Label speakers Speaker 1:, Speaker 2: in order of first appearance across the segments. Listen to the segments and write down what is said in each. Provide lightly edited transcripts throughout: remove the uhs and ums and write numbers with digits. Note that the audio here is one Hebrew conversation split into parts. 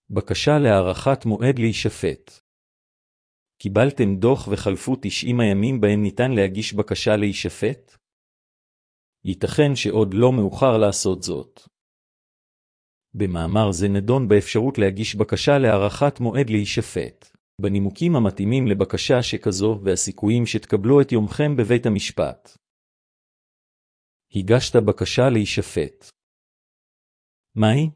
Speaker 1: בקשה להארכת מועד להישפט. קיבלתם דוח וחלפו 90 הימים בהם ניתן להגיש בקשה להישפט? ייתכן שעוד לא מאוחר לעשות זאת. במאמר זה נדון באפשרות להגיש בקשה להארכת מועד להישפט, בנימוקים המתאימים לבקשה שכזו והסיכויים שתקבלו את יומכם בבית המשפט. הגשת בקשה להישפט. מהי?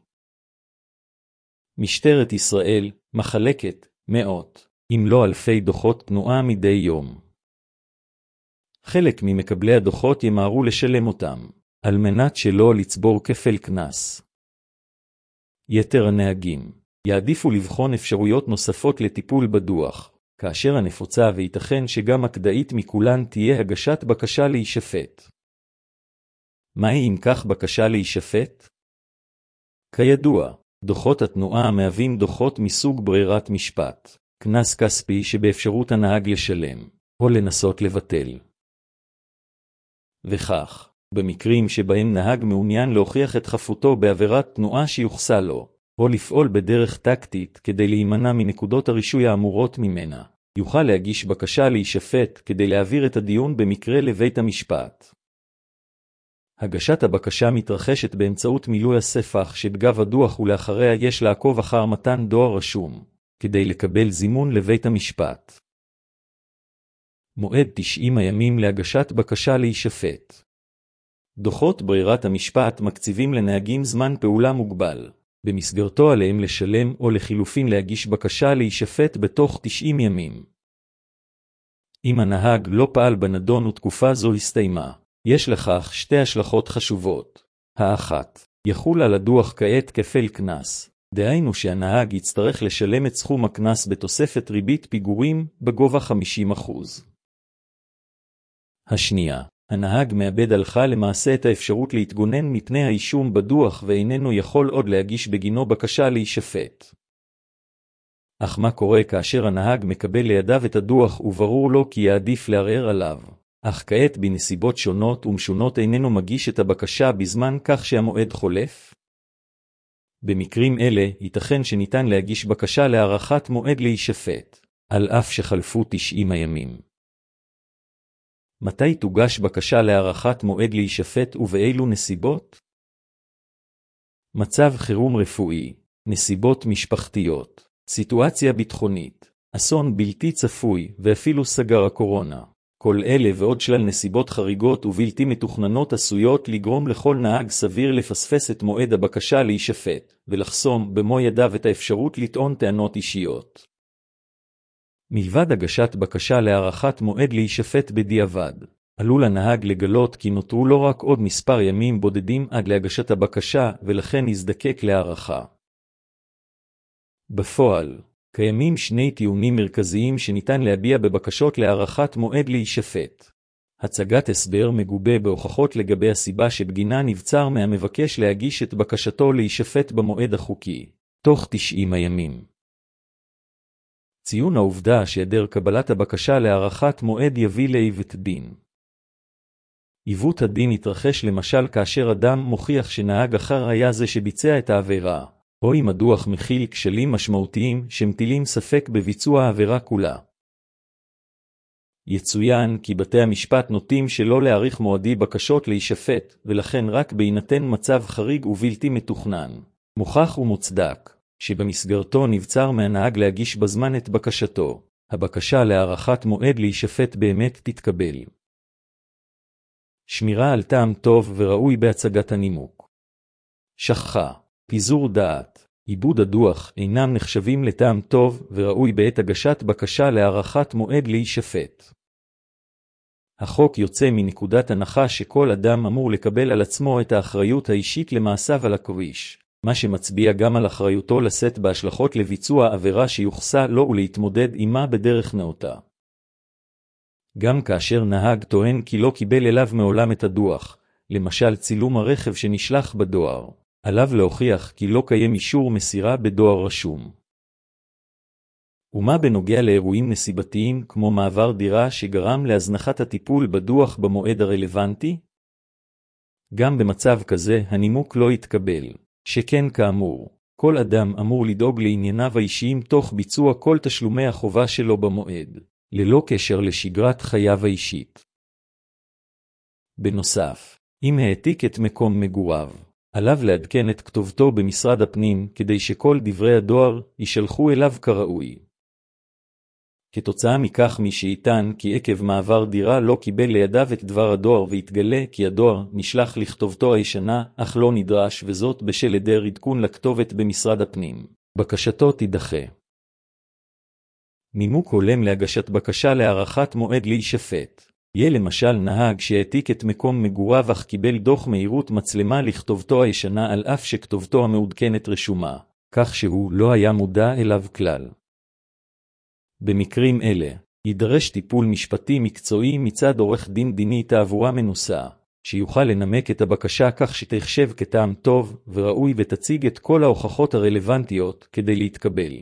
Speaker 1: משטרת ישראל מחלקת מאות, אם לא אלפי דוחות תנועה מדי יום. חלק ממקבלי הדוחות ימהרו לשלם אותם, על מנת שלא לצבור כפל קנס. יתר הנהגים יעדיפו לבחון אפשרויות נוספות לטיפול בדוח, כאשר הנפוצה וייתכן שגם הכדאית מכולן תהיה הגשת בקשה להישפט. מהי אם כך בקשה להישפט? כידוע, דוחות התנועה מהווים דוחות מסוג ברירת משפט, קנס כספי שבאפשרות הנהג לשלם, או לנסות לבטל. וכך, במקרים שבהם נהג מעוניין להוכיח את חפותו בעבירת תנועה שיוחסה לו, או לפעול בדרך טקטית כדי להימנע מנקודות הרישוי האמורות ממנה, יוכל להגיש בקשה להישפט כדי להעביר את הדיון במקרה לבית המשפט. הגשת הבקשה מתרחשת באמצעות מילוי הספח שבגב הדוח ולאחריה יש לעקוב אחר מתן דואר רשום, כדי לקבל זימון לבית המשפט. מועד 90 הימים להגשת בקשה להישפט. דוחות ברירת המשפט מקציבים לנהגים זמן פעולה מוגבל, במסגרתו עליהם לשלם או לחילופין להגיש בקשה להישפט בתוך 90 ימים. אם הנהג לא פעל בנדון ותקופה זו הסתיימה, יש לכך שתי השלכות חשובות. האחת, יחול על הדוח כעת כפל קנס, דהיינו שהנהג יצטרך לשלם את סכום הקנס בתוספת ריבית פיגורים בגובה 50%. השנייה, הנהג מאבד הלכה למעשה את האפשרות להתגונן מפני האישום בדוח ואיננו יכול עוד להגיש בגינו בקשה להישפט. אך מה קורה כאשר הנהג מקבל לידיו את הדוח וברור לו כי יעדיף לערער עליו, אך כעת בנסיבות שונות ומשונות איננו מגיש את הבקשה בזמן כך שהמועד חולף? במקרים אלה ייתכן שניתן להגיש בקשה להארכת מועד להישפט, על אף שחלפו 90 הימים. מתי תוגש בקשה להארכת מועד להישפט ובאילו נסיבות? מצב חירום רפואי, נסיבות משפחתיות, סיטואציה ביטחונית, אסון בלתי צפוי ואפילו סגר הקורונה. כל אלה ועוד שלל נסיבות חריגות ובלתי מתוכננות עשויות לגרום לכל נהג סביר לפספס את מועד הבקשה להישפט, ולחסום במו ידיו את האפשרות לטעון טענות אישיות. מלבד הגשת בקשה להארכת מועד להישפט בדיעבד, עלול הנהג לגלות כי נותרו לא רק עוד מספר ימים בודדים עד להגשת הבקשה ולכן יזדקק להארכה. בפועל, קיימים שני טיעונים מרכזיים שניתן להביע בבקשות להארכת מועד להישפט. הצגת הסבר מגובה בהוכחות לגבי הסיבה שבגינה נבצר מהמבקש להגיש את בקשתו להישפט במועד החוקי, תוך 90 הימים. ציון העובדה שהיעדר קבלת הבקשה להארכת מועד יביא לעיוות דין. עיוות הדין יתרחש למשל כאשר אדם מוכיח שנהג אחר היה זה שביצע את העבירה, או אם הדוח מכיל כשלים משמעותיים שמטילים ספק בביצוע העבירה כולה. יצוין כי בתי המשפט נוטים שלא להאריך מועדי בקשות להישפט, ולכן רק בהינתן מצב חריג ובלתי מתוכנן, מוכח ומוצדק, שבמסגרתו נבצר מהנהג להגיש בזמן את בקשתו, הבקשה להארכת מועד להישפט באמת תתקבל. שמירה על טעם טוב וראוי בהצגת הנימוק. שכחה, פיזור דעת, עיבוד הדוח אינם נחשבים לטעם טוב וראוי בעת הגשת בקשה להארכת מועד להישפט. החוק יוצא מנקודת הנחה שכל אדם אמור לקבל על עצמו את האחריות האישית למעשיו על הכביש, מה שמצביע גם על אחריותו לשאת בהשלכות לביצוע עבירה שיוחסה לו ולהתמודד עמה בדרך נאותה. גם כאשר נהג טוען כי לא קיבל אליו מעולם את הדוח, למשל צילום הרכב שנשלח בדואר, עליו להוכיח כי לא קיים אישור מסירה בדואר רשום. ומה בנוגע לאירועים נסיבתיים כמו מעבר דירה שגרם להזנחת הטיפול בדוח במועד הרלוונטי? גם במצב כזה הנימוק לא יתקבל, שכן כאמור, כל אדם אמור לדאוג לענייניו האישיים תוך ביצוע כל תשלומי החובה שלו במועד, ללא קשר לשגרת חייו האישית. בנוסף, אם העתיק את מקום מגוריו, עליו לעדכן את כתובתו במשרד הפנים כדי שכל דברי הדואר יישלחו אליו כראוי. כתוצאה מכך מי שיטען כי עקב מעבר דירה לא קיבל לידיו את דבר הדואר והתגלה כי הדואר נשלח לכתובתו הישנה אך לא נדרש וזאת בשל היעדר עדכון לכתובת במשרד הפנים, בקשתו תידחה. נימוק הולם להגשת בקשה להארכת מועד להישפט. יהיה למשל נהג שהעתיק את מקום מגוריו אך קיבל דוח מהירות מצלמה לכתובתו הישנה על אף שכתובתו המעודכנת רשומה, כך שהוא לא היה מודע אליו כלל. במקרים אלה, יידרש טיפול משפטי מקצועי מצד עורך דין דיני תעבורה מנוסה, שיוכל לנמק את הבקשה כך שתחשב כטעם טוב וראוי ותציג את כל ההוכחות הרלוונטיות כדי להתקבל.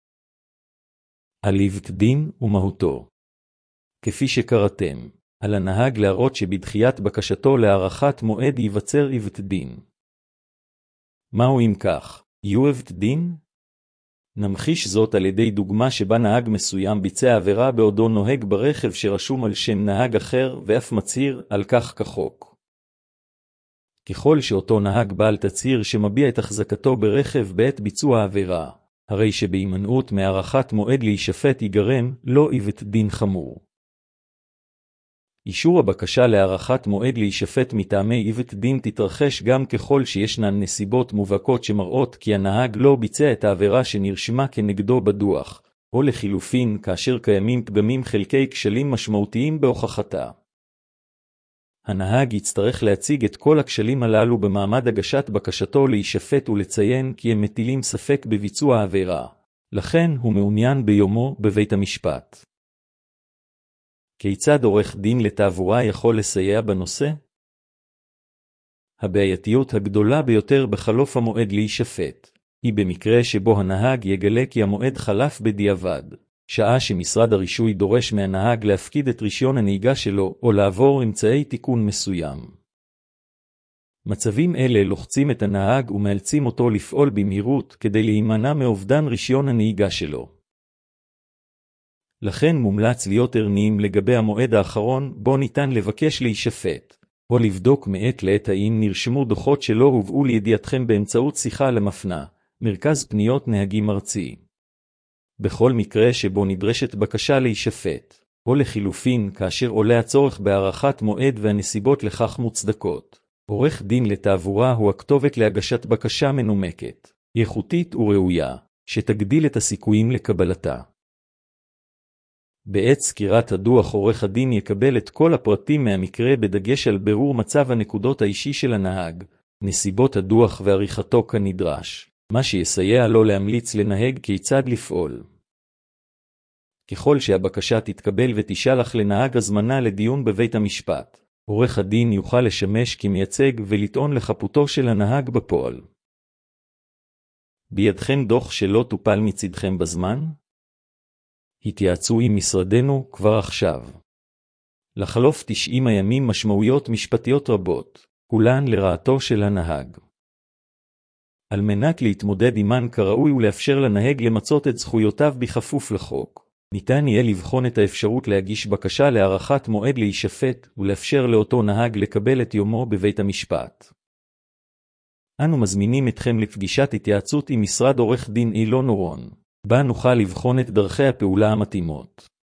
Speaker 1: על עיוות דין ומהותו. כפי שקראתם, על הנהג להראות שבדחיית בקשתו להארכת מועד ייווצר עיוות דין. מהו אם כך, עיוות דין? נמחיש זאת על ידי דוגמה שבה נהג מסוים ביצע עבירה בעודו נוהג ברכב שרשום על שם נהג אחר ואף מצהיר על כך כחוק. ככל שאותו נהג בעל תצהיר שמביע את החזקתו ברכב בעת ביצוע העבירה, הרי שבהימנעות מהארכת מועד להישפט ייגרם לא עיוות דין חמור. אישור הבקשה להארכת מועד להישפט מטעמי עיוות דין תתרחש גם ככל שישנן נסיבות מובהקות שמראות כי הנהג לא ביצע את העבירה שנרשמה כנגדו בדוח, או לחילופין כאשר קיימים פגמים חלקי כשלים משמעותיים בהוכחתה. הנהג יצטרך להציג את כל הכשלים הללו במעמד הגשת בקשתו להישפט ולציין כי הם מטילים ספק בביצוע העבירה, לכן הוא מעוניין ביומו בבית המשפט. כיצד עורך דין לתעבורה יכול לסייע בנושא? הבעייתיות הגדולה ביותר בחלוף המועד להישפט, היא במקרה שבו הנהג יגלה כי המועד חלף בדיעבד, שעה שמשרד הרישוי דורש מהנהג להפקיד את רישיון הנהיגה שלו או לעבור אמצעי תיקון מסוים. מצבים אלה לוחצים את הנהג ומאלצים אותו לפעול במהירות כדי להימנע מאובדן רישיון הנהיגה שלו. לכן מומלץ להיות ערניים לגבי המועד האחרון בו ניתן לבקש להישפט, או לבדוק מעת לעת האם נרשמו דוחות שלא הובאו לידיעתכם באמצעות שיחה למפנה, מרכז פניות נהגים ארצי. בכל מקרה שבו נדרשת בקשה להישפט, או לחילופין כאשר עולה הצורך בהארכת מועד והנסיבות לכך מוצדקות, עורך דין לתעבורה הוא הכתובת להגשת בקשה מנומקת, איכותית וראויה, שתגדיל את הסיכויים לקבלתה. בעת סקירת הדוח עורך הדין יקבל את כל הפרטים מהמקרה בדגש על בירור מצב הנקודות האישי של הנהג, נסיבות הדוח ועריכתו כנדרש, מה שיסייע לו להמליץ לנהג כיצד לפעול. ככל שהבקשה תתקבל ותשלח לנהג הזמנה לדיון בבית המשפט, עורך הדין יוכל לשמש כמייצג ולטעון לחפותו של הנהג בפועל. בידכם דוח שלא טופל מצדכם בזמן? התייעצו עם משרדנו כבר עכשיו. לחלוף 90 הימים משמעויות משפטיות רבות, כולן לרעתו של הנהג. על מנת להתמודד עמן כראוי ולאפשר לנהג למצות את זכויותיו בכפוף לחוק, ניתן יהיה לבחון את האפשרות להגיש בקשה להארכת מועד להישפט ולאפשר לאותו נהג לקבל את יומו בבית המשפט. אנו מזמינים אתכם לפגישת התייעצות עם משרד עורך דין אילון אורון, בה נוכל לבחון את דרכי הפעולה המתאימות.